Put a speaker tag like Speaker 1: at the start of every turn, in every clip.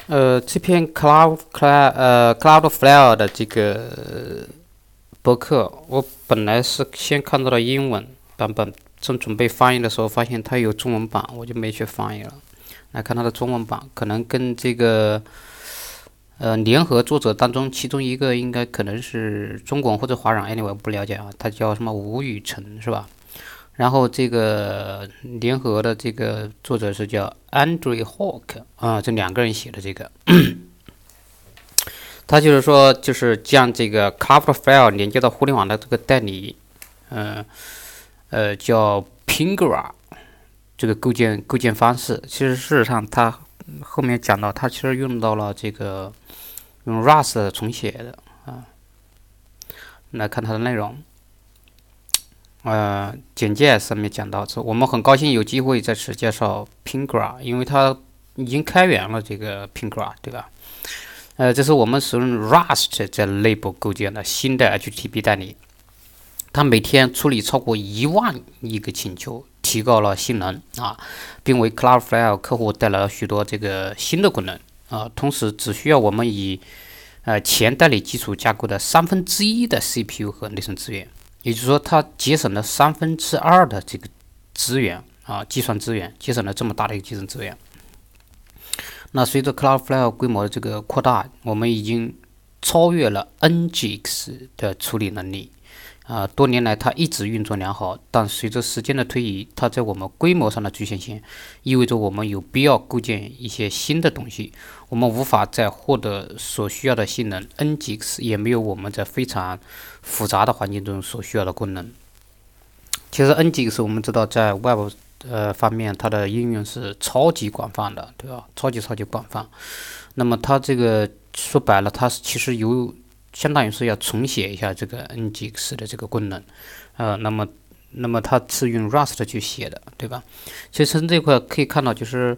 Speaker 1: 这篇 Cloudflare 的这个博客，我本来是先看到了英文版本，正准备翻译的时候，发现它有中文版，我就没去翻译了。来看它的中文版，可能跟这个联合作者当中，其中一个应该可能是中国或者华人，anyway 我不了解啊，他叫什么吴宇晨是吧？然后这个联合的这个作者是叫 Andrew Hawk 啊，这两个人写的这个，他就是说就是将这个 Cloudflare 连接到互联网的这个代理，叫 Pingora 这个构建方式。其实事实上他后面讲到，他其实用到了这个用 Rust 重写的啊。来看它的内容。简介上面讲到，我们很高兴有机会在此介绍 Pingora，因为它已经开源了这个 Pingora，对吧？这是我们使用 Rust 在内部构建的新的 HTTP 代理，它每天处理超过1万亿个请求，提高了性能啊，并为 Cloudflare 客户带来了许多这个新的功能啊。同时，只需要我们以前代理基础架构的1/3的 CPU 和内存资源。也就是说，它节省了2/3的这个资源啊，计算资源，节省了这么大的一个计算资源。那随着 Cloudflare 规模的这个扩大，我们已经超越了 NGX 的处理能力啊。多年来，它一直运作良好，但随着时间的推移，它在我们规模上的局限性，意味着我们有必要构建一些新的东西。我们无法再获得所需要的性能 ，NGX 也没有我们在非常复杂的环境中所需要的功能。其实 NGX 我们知道在 Web 方面，它的应用是超级广泛的，对吧？超级广泛。那么它这个说白了，它其实相当于是要重写一下这个 NGX 的这个功能，那么它是用 Rust 去写的，对吧？其实从这块可以看到，就是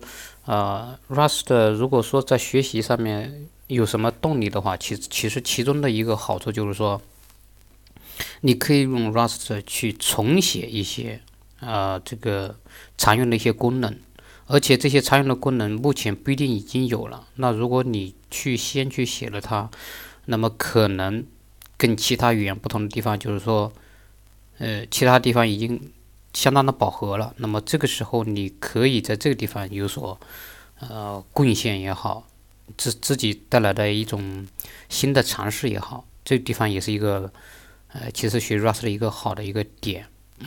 Speaker 1: Rust 如果说在学习上面有什么动力的话，其实其中的一个好处就是说，你可以用 Rust 去重写一些这个常用的一些功能，而且这些常用的功能目前不一定已经有了。那如果你先去写了它，那么可能跟其他语言不同的地方就是说，其他地方已经相当的饱和了。那么这个时候你可以在这个地方有所贡献也好，自己带来的一种新的尝试也好，这个地方也是一个其实学 Rust 的一个好的一个点。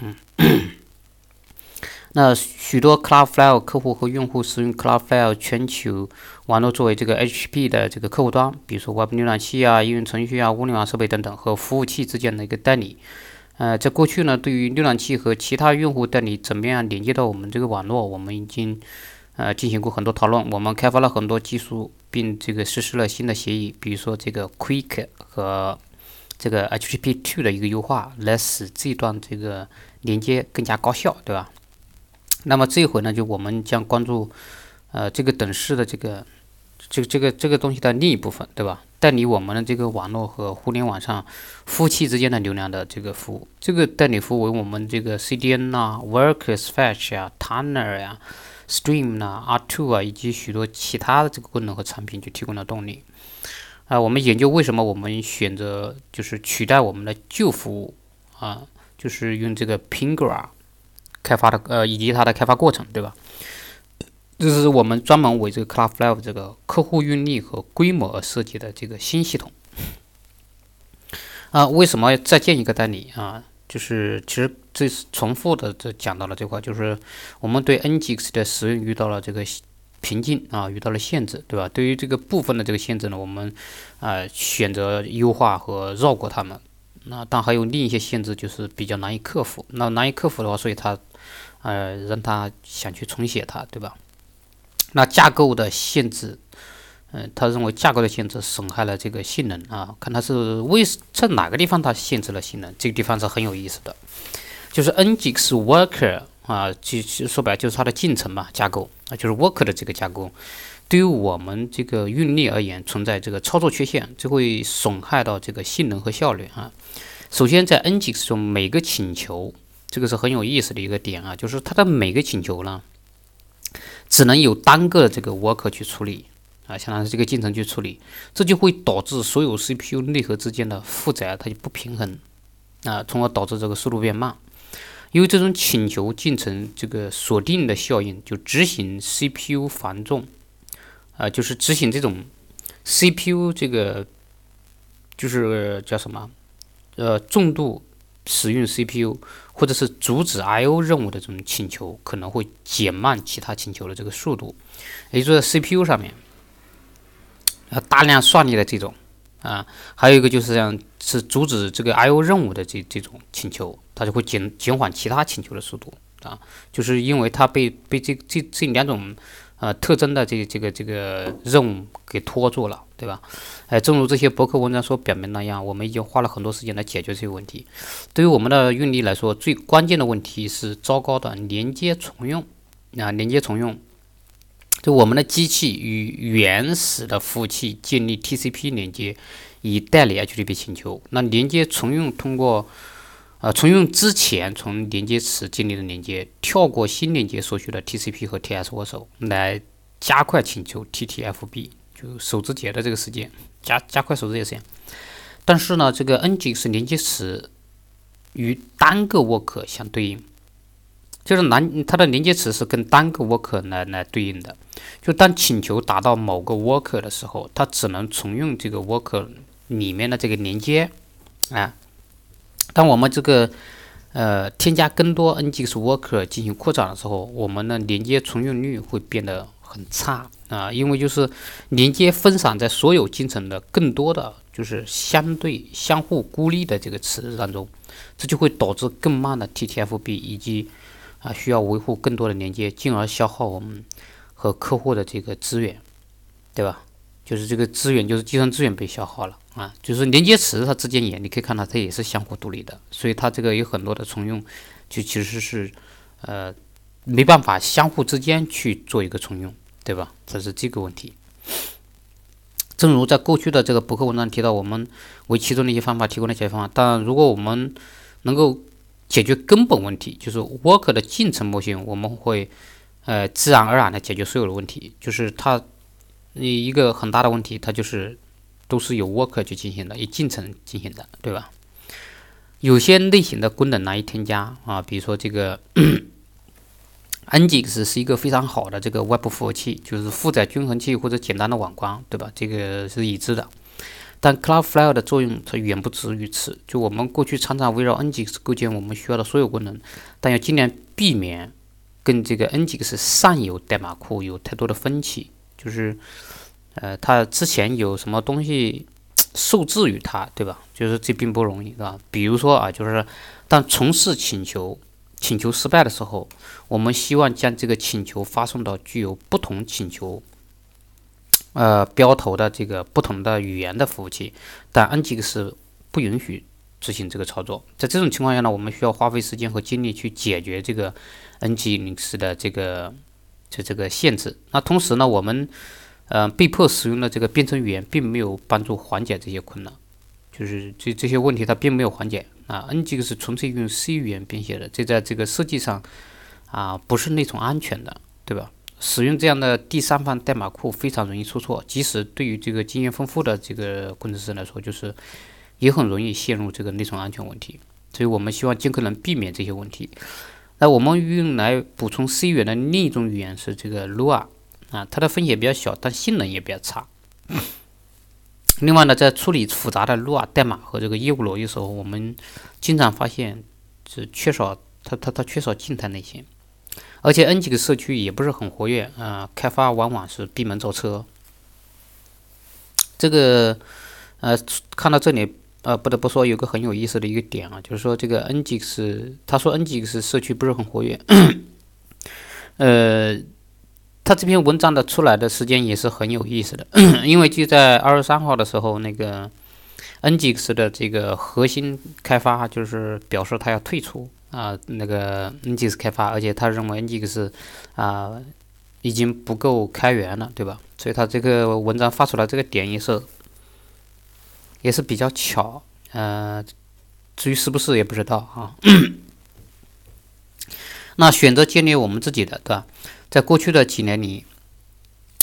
Speaker 1: 那许多 Cloudflare 客户和用户使用 Cloudflare 全球网络作为这个 HTTP 的这个客户端，比如说 Web 浏览器啊、应用程序啊、物联网设备等等和服务器之间的一个代理。在过去呢，对于浏览器和其他用户代理怎么样连接到我们这个网络，我们已经进行过很多讨论。我们开发了很多技术，并这个实施了新的协议，比如说这个 Quick 和这个 HTTP2 的一个优化，来使这段这个连接更加高效，对吧？那么这一回呢，就我们将关注这个等式的这个东西的另一部分，对吧？代理我们的这个网络和互联网上服务器之间的流量的这个服务，这个代理服务为我们这个 CDN 啊、Workers Fetch 啊、Tanner 呀、Stream 啊、R2 啊以及许多其他的这个功能和产品就提供了动力。我们研究为什么我们选择就是取代我们的旧服务啊，就是用这个 Pingora 开发的以及它的开发过程，对吧？这是我们专门为这个 Cloudflare 这个客户运力和规模而设计的这个新系统。为什么再建一个代理啊？就是其实这是重复的，这讲到了这块，就是我们对 NGX 的使用遇到了这个瓶颈啊，遇到了限制，对吧？对于这个部分的这个限制呢，我们选择优化和绕过它们。但还有另一些限制就是比较难以克服。那难以克服的话，所以他让他想去重写它，对吧？那架构的限制，他认为架构的限制损害了这个性能啊。看他是在哪个地方它限制了性能，这个地方是很有意思的。就是 NGX Worker 啊，说白了就是它的进程嘛，架构啊，就是 Worker 的这个架构，对于我们这个运力而言存在这个操作缺陷，这会损害到这个性能和效率啊。首先，在 NGX 中每个请求，这个是很有意思的一个点啊，就是它的每个请求呢，只能有单个这个 worker 去处理相当于这个进程去处理，这就会导致所有 CPU 内核之间的负载它就不平衡从而导致这个速度变慢。因为这种请求进程这个锁定的效应，就执行 CPU 繁重就是执行这种 CPU 这个就是叫什么重度使用 CPU 或者是阻止 I/O 任务的这种请求，可能会减慢其他请求的这个速度。也就是在 CPU 上面大量算力的这种还有一个就是是阻止这个 I/O 任务的这种请求，它就会减缓其他请求的速度就是因为它被这两种特征的这个任务给拖住了，对吧？正如这些博客文章所表明那样，我们已经花了很多时间来解决这些问题。对于我们的运力来说，最关键的问题是糟糕的连接重用连接重用。就我们的机器与原始的服务器建立 TCP 连接，以代理 HTTP 请求。那连接重用通过重用之前从连接池建立的连接，跳过新连接所需的 TCP 和 TS 握手，来加快请求 TTFB， 就手指节的这个时间，加快手指节时间。但是呢，这个 NGX 连接池与单个 work 相对应，就是它的连接池是跟单个 work 来对应的。就当请求达到某个 work 的时候，它只能重用这个 work 里面的这个连接当我们这个添加更多 NGX worker 进行扩展的时候，我们的连接重用率会变得很差因为就是连接分散在所有进程的更多的就是相互孤立的这个池当中，这就会导致更慢的 TTFB 以及需要维护更多的连接，进而消耗我们和客户的这个资源，对吧？就是这个资源，就是计算资源被消耗了就是连接池它之间你可以看到它也是相互独立的，所以它这个有很多的重用，就其实是没办法相互之间去做一个重用，对吧？这是这个问题。正如在过去的这个博客文章提到，我们为其中的一些方法提供了解决方法，但如果我们能够解决根本问题，就是 work 的进程模型，我们会自然而然的解决所有的问题。就是它一个很大的问题，它就是都是由 work 去进行的，以进程进行的，对吧？有些类型的功能难以添加比如说这个NGX 是一个非常好的这个外部服务器，就是负载均衡器或者简单的网关，对吧？这个是已知的。但 Cloudflare 的作用它远不止于此。就我们过去常常围绕 NGX 构建我们需要的所有功能，但要尽量避免跟这个 NGX 上游代码库有太多的分歧。就是它之前有什么东西受制于它，对吧？就是这并不容易，对吧？比如说就是当重试请求失败的时候，我们希望将这个请求发送到具有不同请求标头的这个不同的语言的服务器，但 NGX 不允许执行这个操作。在这种情况下呢，我们需要花费时间和精力去解决这个 NGX 的这个限制。那同时呢，我们被迫使用的这个编程语言并没有帮助缓解这些困难，就是这些问题它并没有缓解NGX 纯粹用 C 语言编写的，这在这个设计上不是内存安全的，对吧？使用这样的第三方代码库非常容易出错，即使对于这个经验丰富的这个工程师来说，就是也很容易陷入这个内存安全问题。所以我们希望尽可能避免这些问题。那我们用来补充 C 语言的另一种语言是这个 Lua 它的分写比较小，但性能也比较差。另外呢，在处理复杂的 Lua 代码和这个业务逻辑的时候，我们经常发现是缺少静态内核。而且 NGX 社区也不是很活跃开发往往是闭门造车。这个看到这里不得不说有个很有意思的一个点就是说这个 NGX， 他说 NGX 社区不是很活跃他这篇文章的出来的时间也是很有意思的因为就在2月3号的时候，那个 NGX 的这个核心开发就是表示他要退出那个 NGX 开发，而且他认为 NGX 已经不够开源了，对吧？所以他这个文章发出来这个点也是比较巧，至于是不是也不知道那选择建立我们自己的，对吧？在过去的几年里，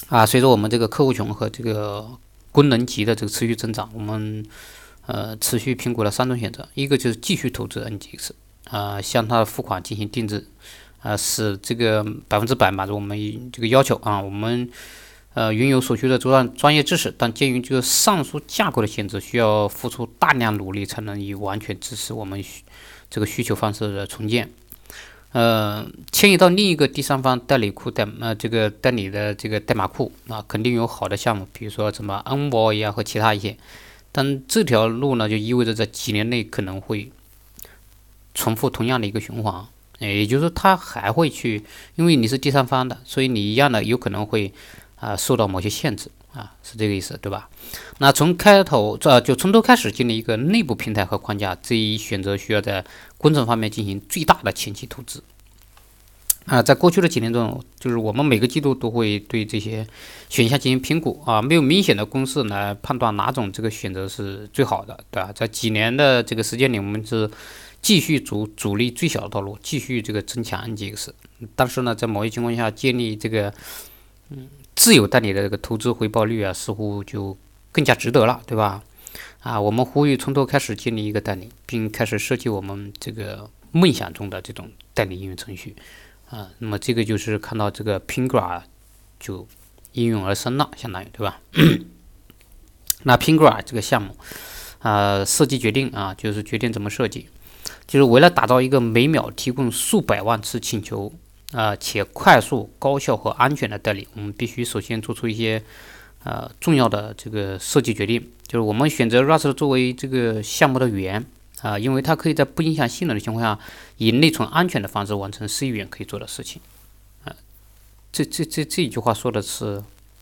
Speaker 1: 随着我们这个客户群和这个功能级的这个持续增长，我们持续评估了3种选择，一个就是继续投资 NGX，向他的付款进行定制，使这个100%满足我们这个要求啊，我们拥有所需的专业知识，但鉴于这个上述架构的限制，需要付出大量努力才能以完全支持我们这个需求方式的重建。迁移到另一个第三方代理库这个代理的这个代码库肯定有好的项目，比如说什么 Envoy 和其他一些，但这条路呢，就意味着在几年内可能会重复同样的一个循环，也就是说，它还会去，因为你是第三方的，所以你一样的有可能会受到某些限制是这个意思，对吧？那从头开始建立一个内部平台和框架，这一选择需要在工程方面进行最大的前期投资。在过去的几年中，就是我们每个季度都会对这些选项进行评估没有明显的公式来判断哪种这个选择是最好的，对吧？在几年的这个时间里，我们是继续阻力最小的道路，继续这个增强 NGX。但是呢，在某些情况下，建立这个自有代理的这个投资回报率似乎就更加值得了，对吧？我们呼吁从头开始建立一个代理，并开始设计我们这个梦想中的这种代理应用程序那么这个就是看到这个 Pingra 就应运而生了，相当于对吧？那 Pingra 这个项目设计决定就是决定怎么设计，就是为了打造一个每秒提供数百万次请求且快速、高效和安全的代理，我们必须首先做出一些重要的这个设计决定，就是我们选择 Rust 作为这个项目的语言因为它可以在不影响性能的情况下，以内存安全的方式完成 C 语言可以做的事情这一句话说的是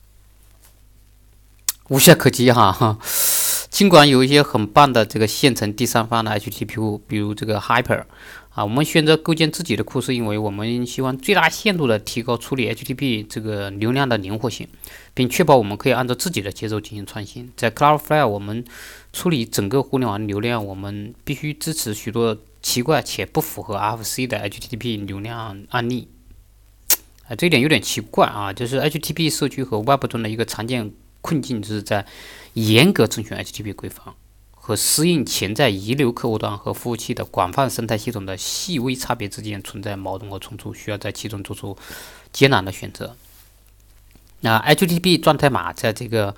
Speaker 1: 无懈可击尽管有一些很棒的这个现成第三方的 HTTP 库，比如这个 Hyper我们选择构建自己的库，是因为我们希望最大限度的提高处理 HTTP 这个流量的灵活性，并确保我们可以按照自己的节奏进行创新。在 Cloudflare， 我们处理整个互联网流量，我们必须支持许多奇怪且不符合 RFC 的 HTTP 流量案例。这一点有点奇怪就是 HTTP 社区和 Web 中的一个常见困境，就是在严格遵循 HTTP 规范和适应潜在遗留客户端和服务器的广泛生态系统的细微差别之间存在矛盾和冲突，需要在其中做出艰难的选择。HTTP 状态码在这个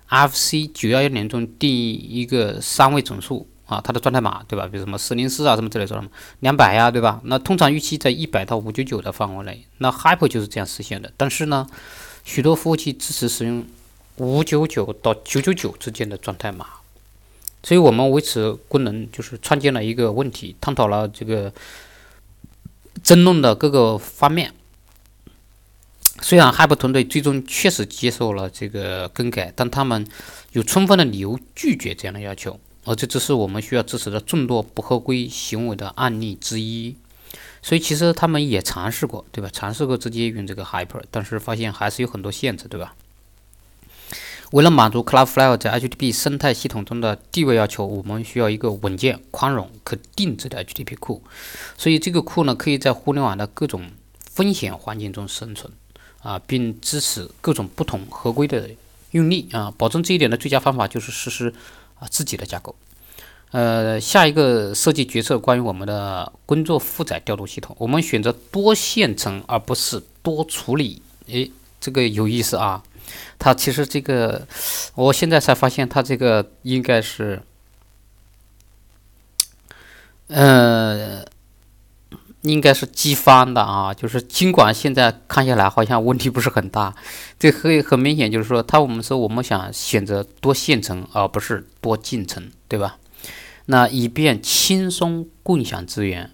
Speaker 1: RFC 911年中定义一个3位整数它的状态码，对吧？比如什么404什么之类的，200对吧？那通常预期在100到599的范围内。那 Hyper 就是这样实现的，但是呢，许多服务器支持使用599到999之间的状态码。所以我们为此功能就是创建了一个问题，探讨了这个争论的各个方面。虽然 Hyper 团队最终确实接受了这个更改，但他们有充分的理由拒绝这样的要求，而这只是我们需要支持的众多不合规行为的案例之一。所以其实他们也尝试过，对吧？尝试过直接用这个 Hyper， 但是发现还是有很多限制，对吧？为了满足 Cloudflare 在 HTTP 生态系统中的地位要求，我们需要一个稳健、宽容、可定制的 HTTP 库。所以这个库呢，可以在互联网的各种风险环境中生存并支持各种不同合规的用例保证这一点的最佳方法就是实施自己的架构。下一个设计决策关于我们的工作负载调度系统，我们选择多线程而不是多处理。这个有意思它其实这个，我现在才发现，它这个应该是，应该是机翻的就是尽管现在看下来好像问题不是很大，这很明显就是说，我们想选择多线程而不是多进程，对吧？那以便轻松共享资源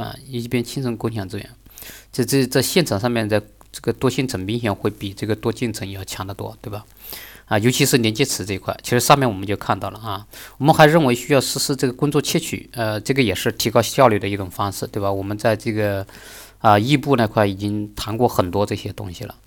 Speaker 1: 这线程上面的这个多线程明显会比这个多进程要强得多，对吧？尤其是连接词这一块，其实上面我们就看到了我们还认为需要实施这个工作窃取，这个也是提高效率的一种方式，对吧？我们在这个异步那块已经谈过很多这些东西了。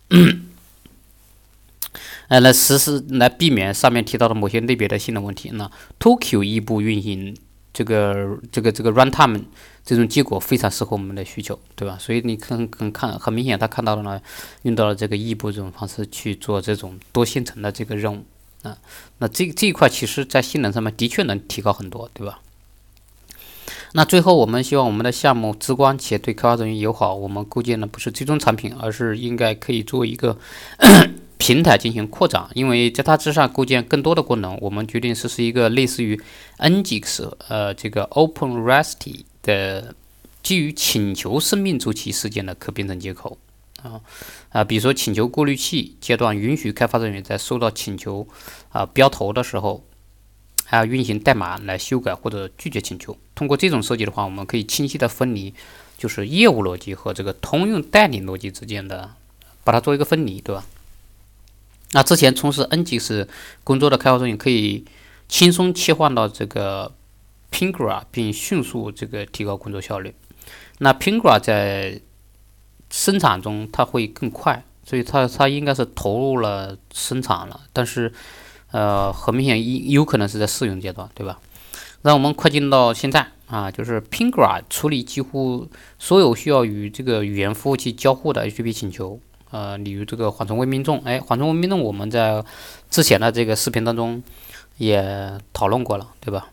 Speaker 1: 来避免上面提到的某些类别的性能问题。那 Tokyo 异步运行这个 runtime 这种结果非常适合我们的需求，对吧？所以你很明显，他看到了呢，用到了这个异步这种方式去做这种多线程的这个任务啊。那这一块其实在性能上面的确能提高很多，对吧？那最后我们希望我们的项目直观且对开发人员友好。我们构建的不是最终产品，而是应该可以作为一个平台进行扩展，因为在它之上构建更多的功能，我们决定实施一个类似于 Nginx 这个 OpenResty 的基于请求生命周期事件的可编程接口比如说请求过滤器阶段允许开发人员在收到请求标头的时候，还要运行代码来修改或者拒绝请求。通过这种设计的话，我们可以清晰的分离就是业务逻辑和这个通用代理逻辑之间的，把它做一个分离，对吧？那之前从事 Nginx 工作的开发人员可以轻松切换到这个 Pingra， 并迅速这个提高工作效率。那 Pingra 在生产中它会更快，所以它应该是投入了生产了，但是很明显有可能是在试用阶段，对吧？让我们快进到现在就是 Pingra 处理几乎所有需要与这个语言服务器交互的 HTTP 请求。例如这个缓冲为民众，缓冲为民众我们在之前的这个视频当中也讨论过了，对吧？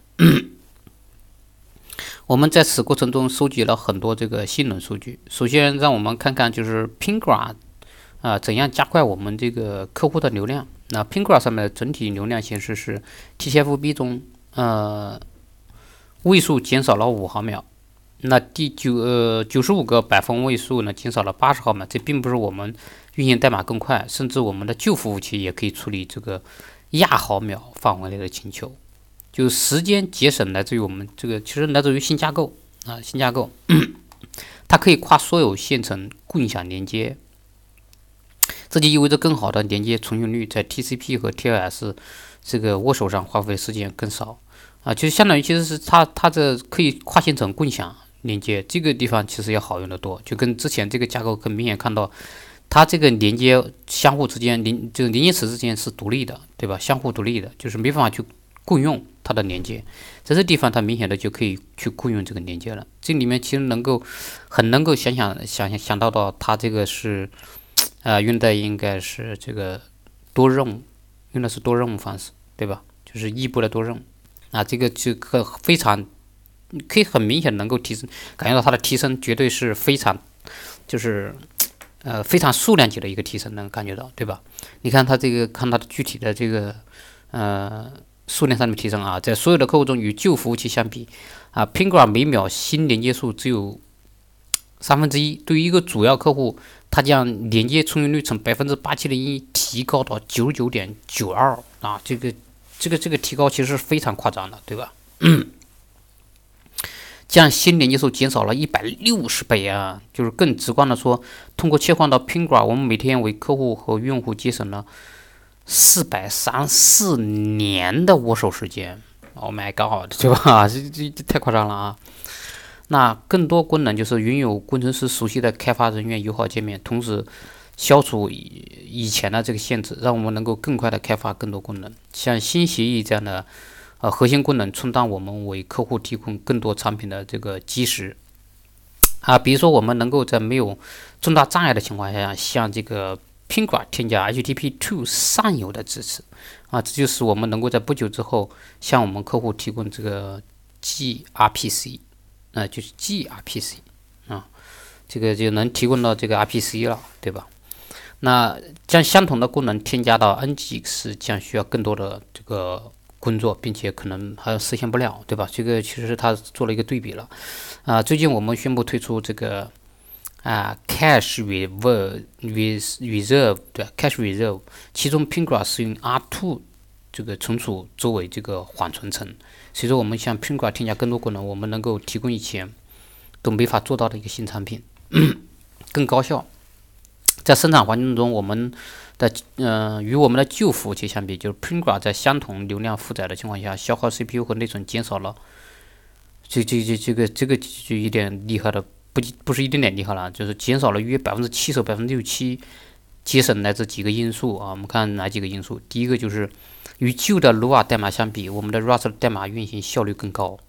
Speaker 1: 我们在此过程中收集了很多这个性能数据。首先让我们看看就是 Pingra 怎样加快我们这个客户的流量。那 Pingra 上面的整体流量显示是 TCFB 中位数减少了5毫秒。那95个百分位数呢，减少了80毫秒。这并不是我们运行代码更快，甚至我们的旧服务器也可以处理这个亚毫秒范围内的请求。就时间节省来自于我们这个，其实来自于新架构新架构，它可以跨所有线程共享连接，这就意味着更好的连接存续率，在 TCP 和 TLS 这个握手上花费时间更少就相当于其实是它这可以跨线程共享连接，这个地方其实要好用得多，就跟之前这个架构很明显看到，它这个连接相互之间这个连接词之间是独立的，对吧？相互独立的，就是没办法去共用它的连接，在这地方它明显的就可以去共用这个连接了。这里面其实能够想到它这个是用的应该是这个多任务，用的是多任务方式，对吧？就是异步的多任务这个就非常可以很明显能够提升，感觉到它的提升绝对是非常就是非常数量级的一个提升，能感觉到，对吧？你看它这个，看它的具体的这个数量上面提升在所有的客户中与旧服务器相比Pingra 每秒新连接数只有1/3。对于一个主要客户，它将连接存续率从8701提高到99.92这个提高其实是非常夸张的，对吧？将新连接数减少了160倍就是更直观的说，通过切换到 Pingra， 我们每天为客户和用户节省了434年的握手时间。Oh my god， 对吧？这太夸张了那更多功能就是拥有工程师熟悉的开发人员友好界面，同时消除以前的这个限制，让我们能够更快的开发更多功能。像新协议这样的核心功能，充当我们为客户提供更多产品的这个基石比如说我们能够在没有重大障碍的情况下，向这个 Pingra 添加 HTTP2 上游的支持这就是我们能够在不久之后向我们客户提供这个 gRPC就是 gRPC这个就能提供到这个 RPC 了，对吧？那将相同的功能添加到 Nginx 将需要更多的这个工作，并且可能还实现不了，对吧？这个其实它做了一个对比了最近我们宣布推出这个Cache Reserve 对 Cache Reserve， 其中 Pingra 使用 R2 这个存储作为这个缓存层。随着我们向 Pingra 添加更多功能，我们能够提供以前都没法做到的一个新产品，更高效。在生产环境中，我们的与我们的旧服务器相比，就是 Pingra 在相同流量负载的情况下，消耗 CPU 和内存减少了，这个就有点厉害的，不是一点点厉害了，就是减少了约70%、67%，节省来自几个因素我们看哪几个因素？第一个就是与旧的 Lua 代码相比，我们的 Rust 代码运行效率更高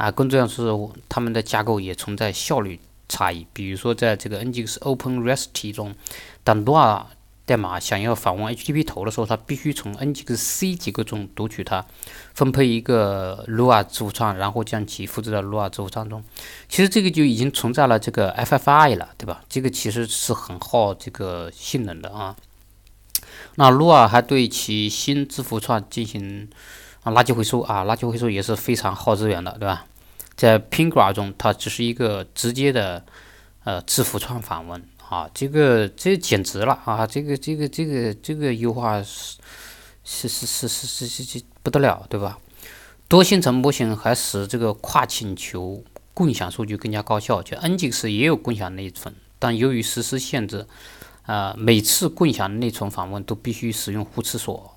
Speaker 1: 更重要是它们的架构也存在效率差异。比如说，在这个 Nginx OpenResty 中，当 Lua 代码想要访问 HTTP 头的时候，它必须从 Nginx C 结构中读取它，分配一个 Lua 字符串，然后将其复制到 Lua 字符串中。其实这个就已经存在了这个 FFI 了，对吧？这个其实是很耗这个性能的啊。那 Lua 还对其新字符串进行垃圾回收啊，垃圾回收也是非常耗资源的，对吧？在 Pingra 中，它只是一个直接的字符串访问啊，这简直了啊！这个优化是不得了，对吧？多线程模型还使这个跨请求共享数据更加高效。就 Nginx 也有共享内存，但由于实施限制，每次共享内存访问都必须使用互斥锁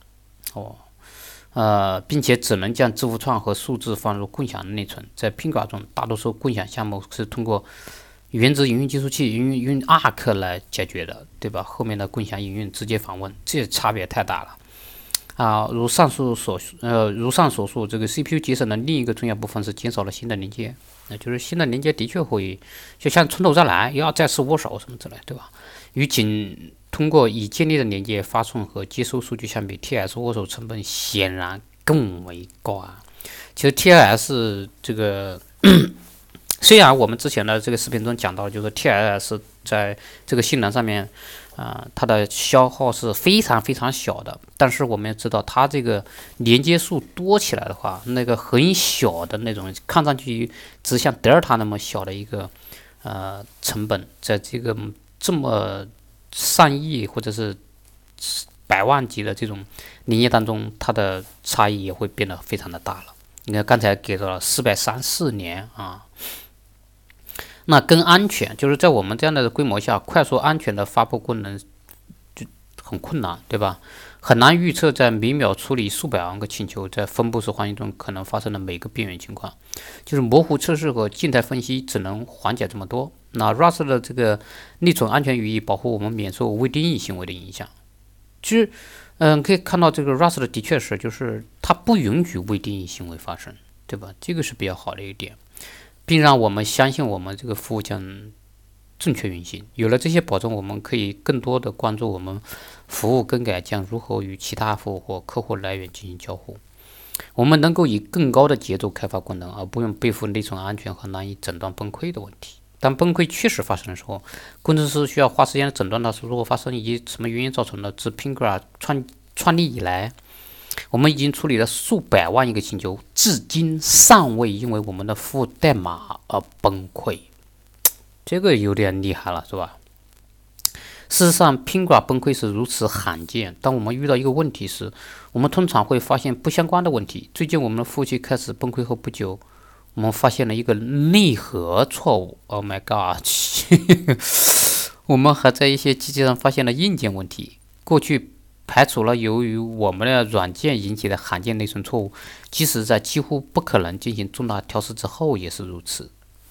Speaker 1: 并且只能将字符串和数字放入共享内存。在 Pingra 中，大多数共享项目是通过原子营运计数器运 Arc 来解决的，对吧？后面的共享营运直接访问，这差别太大了啊！如上所述，这个 CPU 节省的另一个重要部分是减少了新的连接，那就是新的连接的确会就像从头再来，要再次握手什么之类，对吧？与仅通过已建立的连接发送和接收数据相比 ，TLS 握手成本显然更为高啊。其实 TLS 这个虽然我们之前的这个视频中讲到，就是 TLS 在这个性能上面，它的消耗是非常非常小的，但是我们要知道，它这个连接数多起来的话，那个很小的那种，看上去只像德尔塔那么小的一个成本，在这个这么上亿或者是百万级的这种连接当中，它的差异也会变得非常的大了。你看刚才给到了434年啊。那更安全，就是在我们这样的规模下，快速安全的发布功能就很困难，对吧？很难预测在每秒处理数百万个请求，在分布式环境中可能发生的每个边缘情况。就是模糊测试和静态分析只能缓解这么多。那 Rust 的这个内存安全语义保护我们免受未定义行为的影响。其实，可以看到这个 Rust 的确是，就是它不允许未定义行为发生，对吧？这个是比较好的一点。并让我们相信我们这个服务将正确运行。有了这些保证，我们可以更多的关注我们服务更改将如何与其他服务或客户来源进行交互。我们能够以更高的节奏开发功能，而不用背负内存安全和难以诊断崩溃的问题。当崩溃确实发生的时候，工程师需要花时间诊断它是如何发生以及什么原因造成的。自 Pingra 创立以来，我们已经处理了数百万亿个请求，至今尚未因为我们的服务代码而崩溃，这个有点厉害了，是吧？事实上 ，Pingra 崩溃是如此罕见。当我们遇到一个问题时，我们通常会发现不相关的问题。最近我们的服务器开始崩溃后不久，我们发现了一个内核错误。Oh my god！ 我们还在一些机器上发现了硬件问题。过去排除了由于我们的软件引起的罕见内存错误，即使在几乎不可能进行重大调试之后也是如此。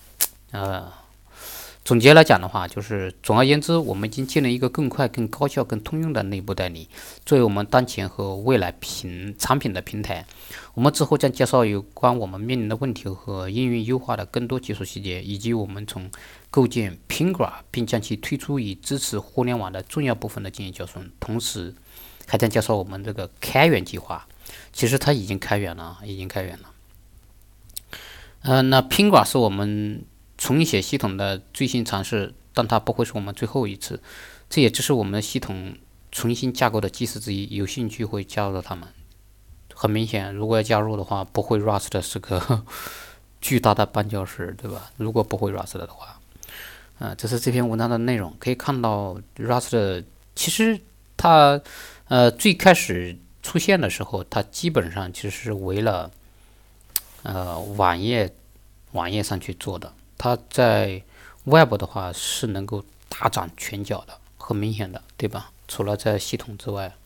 Speaker 1: 总结来讲的话，就是总而言之，我们已经建立一个更快、更高效、更通用的内部代理，作为我们当前和未来产品的平台。我们之后将介绍有关我们面临的问题和应用优化的更多技术细节，以及我们从构建 Pingra 并将其推出以支持互联网的重要部分的经验教训。同时，还将介绍我们这个开源计划。其实它已经开源了，那 Pingra 是我们重写系统的最新尝试，但它不会是我们最后一次。这也只是我们的系统重新架构的基石之一。有兴趣会加入它们。很明显，如果要加入的话，不会 Rust 是个巨大的绊脚石，对吧？如果不会 Rust 的话，这是这篇文章的内容。可以看到 Rust 其实它最开始出现的时候，它基本上其实是为了网页上去做的。它在 Web 的话是能够大展拳脚的，很明显的，对吧？除了在系统之外。